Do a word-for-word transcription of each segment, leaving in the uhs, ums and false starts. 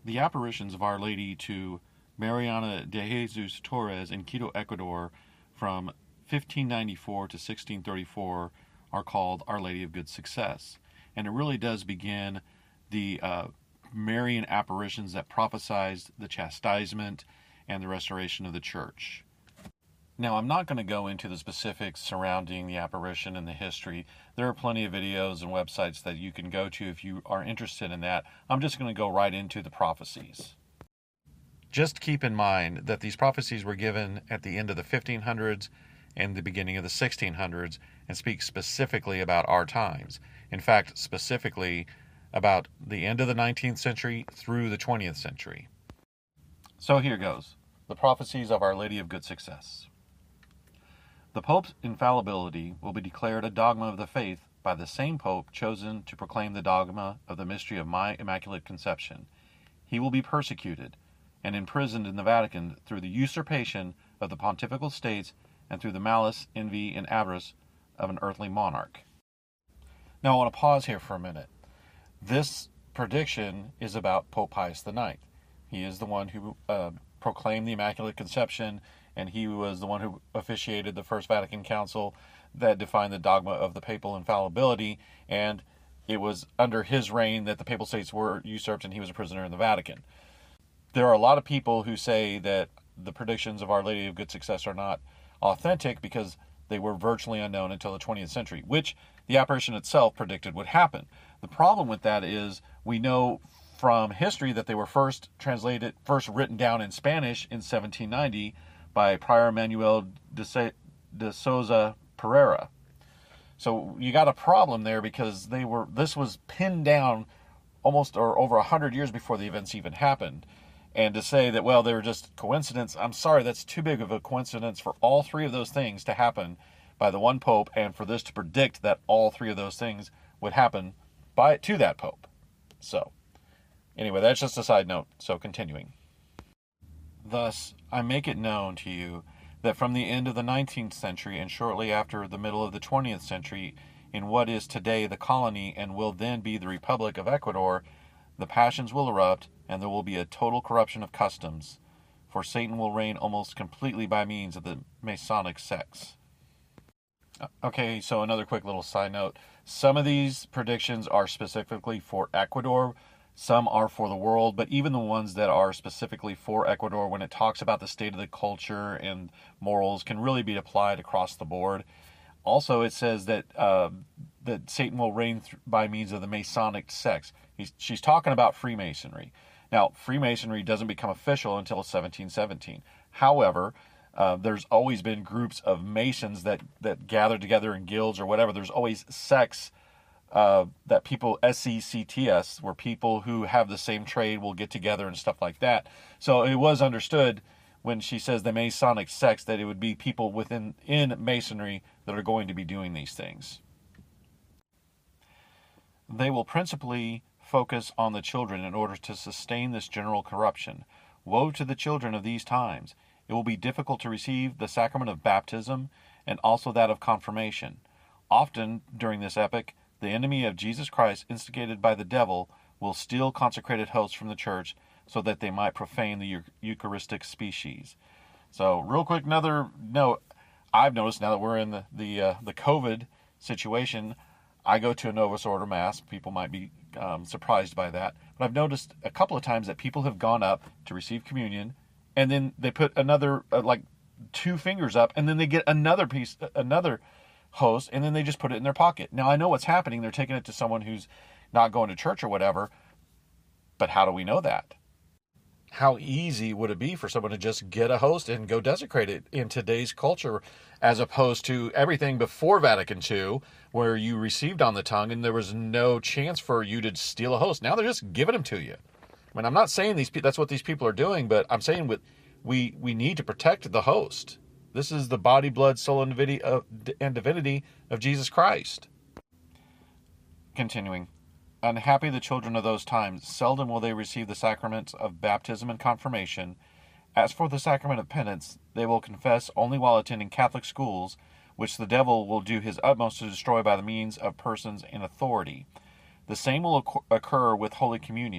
The apparitions of Our Lady to Mariana de Jesus Torres in Quito, Ecuador from fifteen ninety-four to sixteen thirty-four are called Our Lady of Good Success. And it really does begin the uh, Marian apparitions that prophesied the chastisement and the restoration of the church. Now, I'm not going to go into the specifics surrounding the apparition and the history. There are plenty of videos and websites that you can go to if you are interested in that. I'm just going to go right into the prophecies. Just keep in mind that these prophecies were given at the end of the fifteen hundreds and the beginning of the sixteen hundreds and speak specifically about our times. In fact, specifically about the end of the nineteenth century through the twentieth century. So here goes. The prophecies of Our Lady of Good Success. The Pope's infallibility will be declared a dogma of the faith by the same Pope chosen to proclaim the dogma of the mystery of my Immaculate Conception. He will be persecuted and imprisoned in the Vatican through the usurpation of the pontifical states and through the malice, envy, and avarice of an earthly monarch. Now I want to pause here for a minute. This prediction is about Pope Pius the Ninth. He is the one who uh, proclaimed the Immaculate Conception, and he was the one who officiated the First Vatican Council that defined the dogma of the papal infallibility, and it was under his reign that the papal states were usurped and he was a prisoner in the Vatican. There are a lot of people who say that the predictions of Our Lady of Good Success are not authentic because they were virtually unknown until the twentieth century, which the apparition itself predicted would happen. The problem with that is we know from history that they were first translated, first written down in Spanish in seventeen ninety by Prior Manuel de, Se- de Souza Pereira. So you got a problem there because they were. This was pinned down almost or over a hundred years before the events even happened. And to say that, well, they were just coincidence, I'm sorry, that's too big of a coincidence for all three of those things to happen by the one pope, and for this to predict that all three of those things would happen by to that pope. So, anyway, that's just a side note. So, continuing. Thus, I make it known to you that from the end of the nineteenth century and shortly after the middle of the twentieth century, in what is today the colony and will then be the Republic of Ecuador, the passions will erupt, and there will be a total corruption of customs, for Satan will reign almost completely by means of the Masonic sects. Okay, so another quick little side note. Some of these predictions are specifically for Ecuador, some are for the world, but even the ones that are specifically for Ecuador, when it talks about the state of the culture and morals, can really be applied across the board. Also, it says that uh, that Satan will reign th- by means of the Masonic sects. He's, she's talking about Freemasonry. Now, Freemasonry doesn't become official until seventeen seventeen. However, uh, there's always been groups of Masons that, that gather together in guilds or whatever. There's always sects uh, that people, S E C T S, where people who have the same trade will get together and stuff like that. So it was understood when she says the Masonic sects that it would be people within in Masonry that are going to be doing these things. They will principally focus on the children in order to sustain this general corruption. Woe to the children of these times! It will be difficult to receive the sacrament of baptism and also that of confirmation. Often, during this epoch, the enemy of Jesus Christ, instigated by the devil, will steal consecrated hosts from the church so that they might profane the Eucharistic species. So, real quick, another note. I've noticed now that we're in the the, uh, the COVID situation, I go to a Novus Ordo Mass. People might be um, surprised by that. But I've noticed a couple of times that people have gone up to receive communion, and then they put another, uh, like, two fingers up, and then they get another piece, another host, and then they just put it in their pocket. Now, I know what's happening. They're taking it to someone who's not going to church or whatever, but how do we know that? How easy would it be for someone to just get a host and go desecrate it in today's culture, as opposed to everything before Vatican Two, where you received on the tongue and there was no chance for you to steal a host. Now they're just giving them to you. I mean, I'm not saying these that's what these people are doing, but I'm saying with, we we need to protect the host. This is the body, blood, soul, and divinity of, and divinity of Jesus Christ. Continuing. Unhappy the children of those times, seldom will they receive the sacraments of baptism and confirmation. As for the sacrament of penance, they will confess only while attending Catholic schools, which the devil will do his utmost to destroy by the means of persons in authority. The same will occur with Holy Communion.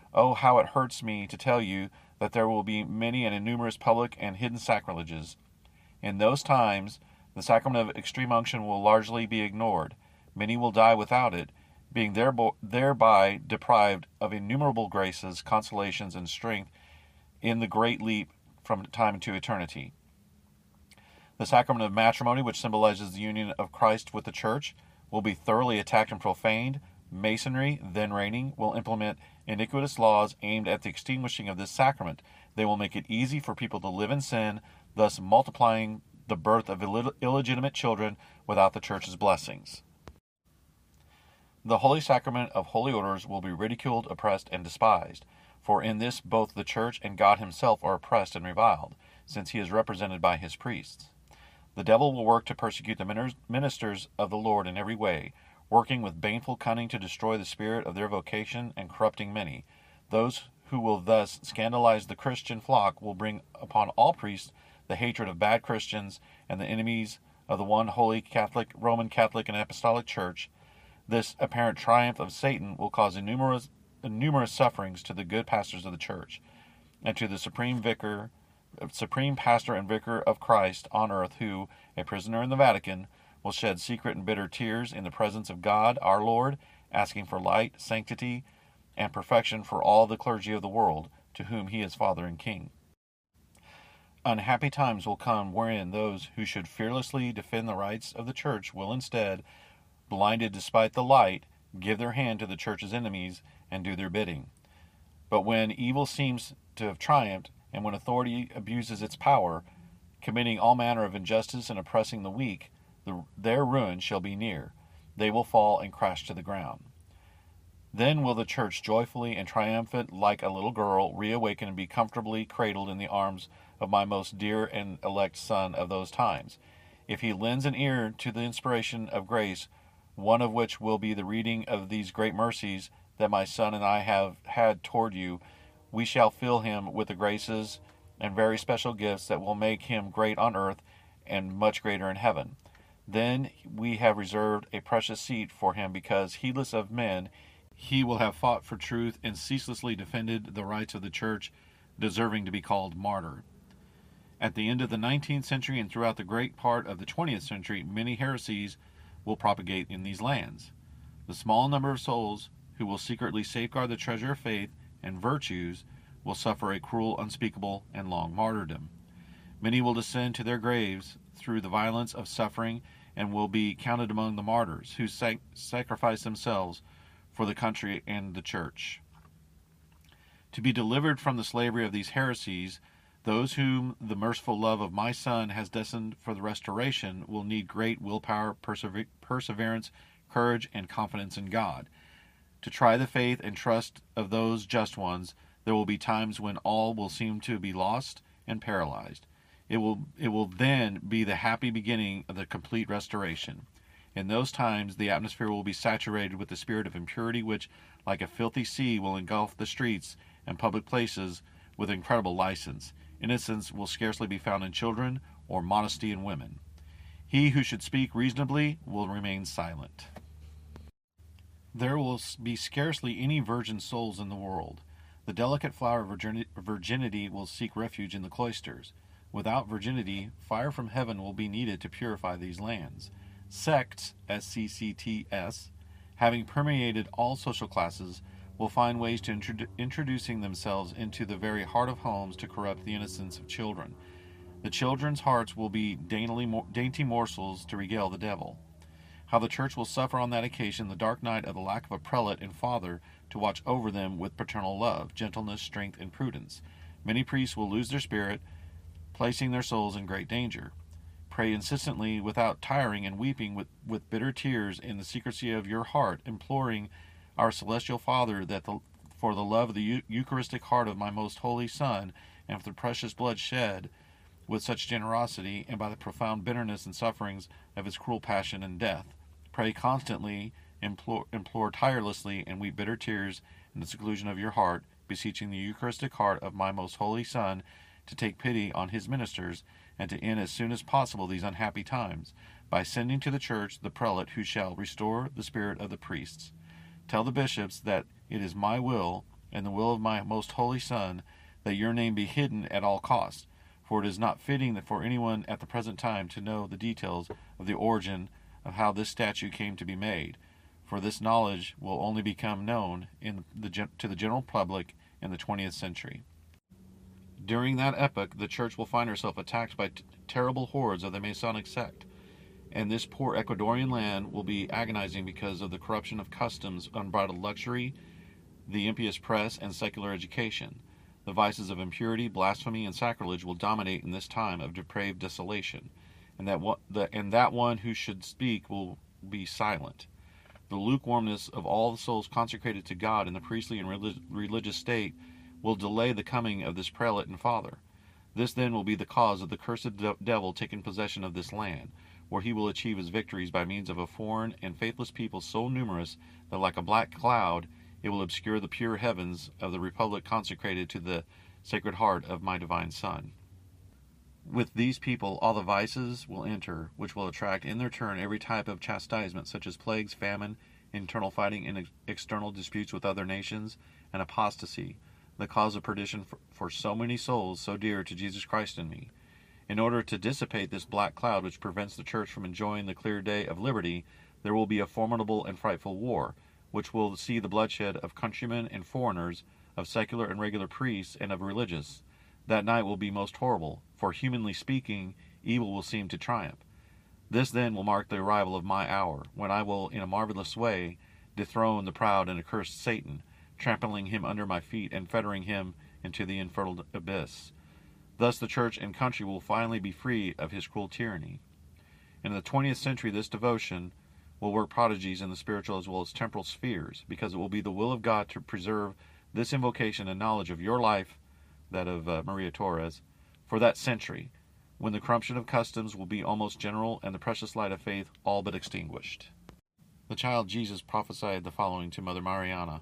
Oh, how it hurts me to tell you that there will be many and numerous public and hidden sacrileges. In those times, the sacrament of extreme unction will largely be ignored. Many will die without it, being thereby deprived of innumerable graces, consolations, and strength in the great leap from time to eternity. The sacrament of matrimony, which symbolizes the union of Christ with the Church, will be thoroughly attacked and profaned. Masonry, then reigning, will implement iniquitous laws aimed at the extinguishing of this sacrament. They will make it easy for people to live in sin, thus multiplying the birth of Ill- illegitimate children without the Church's blessings. The Holy Sacrament of Holy Orders will be ridiculed, oppressed, and despised, for in this both the Church and God himself are oppressed and reviled, since he is represented by his priests. The devil will work to persecute the ministers of the Lord in every way, working with baneful cunning to destroy the spirit of their vocation and corrupting many. Those who will thus scandalize the Christian flock will bring upon all priests the hatred of bad Christians and the enemies of the one holy Catholic, Roman Catholic, and Apostolic Church. This apparent triumph of Satan will cause numerous, numerous sufferings to the good pastors of the Church, and to the supreme vicar, supreme pastor and vicar of Christ on earth, who, a prisoner in the Vatican, will shed secret and bitter tears in the presence of God, our Lord, asking for light, sanctity, and perfection for all the clergy of the world, to whom he is Father and King. Unhappy times will come wherein those who should fearlessly defend the rights of the Church will instead, blinded despite the light, give their hand to the Church's enemies and do their bidding. But when evil seems to have triumphed, and when authority abuses its power, committing all manner of injustice and oppressing the weak, the, their ruin shall be near. They will fall and crash to the ground. Then will the Church joyfully and triumphant, like a little girl, reawaken and be comfortably cradled in the arms of my most dear and elect Son of those times. If he lends an ear to the inspiration of grace, one of which will be the reading of these great mercies that my Son and I have had toward you, we shall fill him with the graces and very special gifts that will make him great on earth and much greater in heaven. Then we have reserved a precious seat for him, because, heedless of men, he will have fought for truth and ceaselessly defended the rights of the Church, deserving to be called martyr. At the end of the nineteenth century and throughout the great part of the twentieth century, many heresies will propagate in these lands. The small number of souls who will secretly safeguard the treasure of faith and virtues will suffer a cruel, unspeakable, and long martyrdom. Many will descend to their graves through the violence of suffering and will be counted among the martyrs who sac- sacrifice themselves for the country and the Church. To be delivered from the slavery of these heresies, those whom the merciful love of my Son has destined for the restoration will need great willpower, persever- perseverance, courage, and confidence in God. To try the faith and trust of those just ones, there will be times when all will seem to be lost and paralyzed. It will, it will then be the happy beginning of the complete restoration. In those times, the atmosphere will be saturated with the spirit of impurity, which, like a filthy sea, will engulf the streets and public places with incredible license. Innocence will scarcely be found in children, or modesty in women. He who should speak reasonably will remain silent. There will be scarcely any virgin souls in the world. The delicate flower of virginity will seek refuge in the cloisters. Without virginity, fire from heaven will be needed to purify these lands. Sects, S C C T S, having permeated all social classes, will find ways to introdu- introducing themselves into the very heart of homes to corrupt the innocence of children. The children's hearts will be daintily, dainty morsels to regale the devil. How the Church will suffer on that occasion the dark night of the lack of a prelate and father to watch over them with paternal love, gentleness, strength, and prudence. Many priests will lose their spirit, placing their souls in great danger. Pray insistently, without tiring, and weeping with, with bitter tears in the secrecy of your heart, imploring our Celestial Father that the, for the love of the Eucharistic heart of my most holy Son, and for the precious blood shed with such generosity, and by the profound bitterness and sufferings of his cruel passion and death. Pray constantly, implore, implore tirelessly, and weep bitter tears in the seclusion of your heart, beseeching the Eucharistic heart of my most holy Son to take pity on his ministers, and to end as soon as possible these unhappy times, by sending to the Church the prelate who shall restore the spirit of the priests. Tell the bishops that it is my will and the will of my most holy Son, that your name be hidden at all costs. For it is not fitting that for anyone at the present time to know the details of the origin of how this statue came to be made, for this knowledge will only become known in the, to the general public in the twentieth century. During that epoch, the Church will find herself attacked by t- terrible hordes of the Masonic sect, and this poor Ecuadorian land will be agonizing because of the corruption of customs, unbridled luxury, the impious press, and secular education. The vices of impurity, blasphemy, and sacrilege will dominate in this time of depraved desolation, and that one, the, and that one who should speak will be silent. The lukewarmness of all the souls consecrated to God in the priestly and relig- religious state will delay the coming of this prelate and father. This then will be the cause of the cursed de- devil taking possession of this land, where he will achieve his victories by means of a foreign and faithless people so numerous that like a black cloud it will obscure the pure heavens of the republic consecrated to the Sacred Heart of my divine Son. With these people all the vices will enter, which will attract in their turn every type of chastisement, such as plagues, famine, internal fighting, and ex- external disputes with other nations, and apostasy, the cause of perdition for, for so many souls so dear to Jesus Christ and me. In order to dissipate this black cloud which prevents the Church from enjoying the clear day of liberty, there will be a formidable and frightful war, which will see the bloodshed of countrymen and foreigners, of secular and regular priests, and of religious. That night will be most horrible, for humanly speaking, evil will seem to triumph. This then will mark the arrival of my hour, when I will, in a marvelous way, dethrone the proud and accursed Satan, trampling him under my feet and fettering him into the infernal abyss. Thus the Church and country will finally be free of his cruel tyranny. In the twentieth century, this devotion will work prodigies in the spiritual as well as temporal spheres, because it will be the will of God to preserve this invocation and knowledge of your life, that of uh, Maria Torres, for that century, when the corruption of customs will be almost general and the precious light of faith all but extinguished. The child Jesus prophesied the following to Mother Mariana.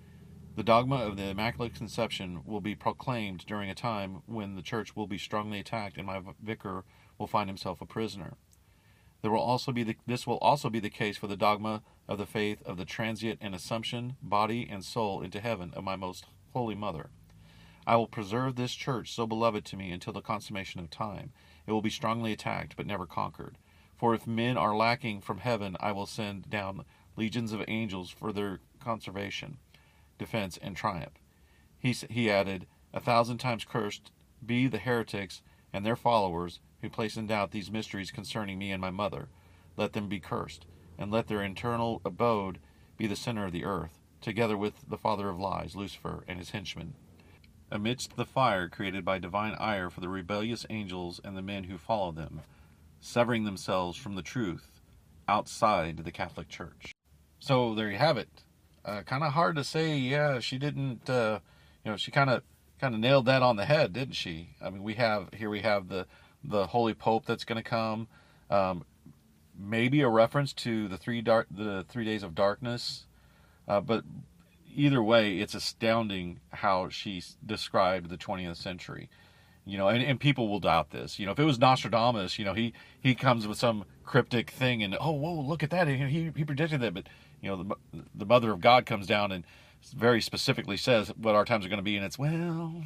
The dogma of the Immaculate Conception will be proclaimed during a time when the Church will be strongly attacked and my vicar will find himself a prisoner. There will also be the, this will also be the case for the dogma of the faith of the transient and assumption, body and soul into heaven of my most holy Mother. I will preserve this Church so beloved to me until the consummation of time. It will be strongly attacked, but never conquered. For if men are lacking from heaven, I will send down legions of angels for their conservation, defense, and triumph. He, he added, a thousand times cursed be the heretics and their followers who place in doubt these mysteries concerning me and my mother. Let them be cursed, and let their eternal abode be the center of the earth, together with the father of lies, Lucifer, and his henchmen. Amidst the fire created by divine ire for the rebellious angels and the men who follow them, severing themselves from the truth outside the Catholic Church. So there you have it. Uh, kind of hard to say, yeah, she didn't, uh, you know, she kind of kind of nailed that on the head, didn't she? I mean, we have, here we have the, the Holy Pope that's going to come, um, maybe a reference to the three dark, the three days of darkness, uh, but either way, it's astounding how she described the twentieth century. You know, and, and people will doubt this. You know, if it was Nostradamus, you know, he, he comes with some cryptic thing and, oh, whoa, look at that. He, he predicted that. But, you know, the, the Mother of God comes down and very specifically says what our times are going to be. And it's, well,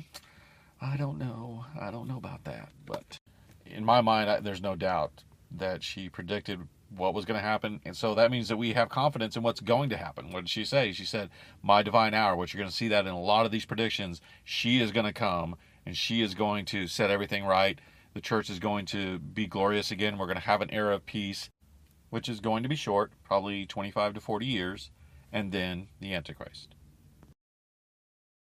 I don't know. I don't know about that. But in my mind, I, there's no doubt that she predicted what was going to happen. And so that means that we have confidence in what's going to happen. What did she say? She said, my divine hour, which you're going to see that in a lot of these predictions, she is going to come. And she is going to set everything right. The Church is going to be glorious again. We're going to have an era of peace, which is going to be short, probably twenty-five to forty years, and then the Antichrist.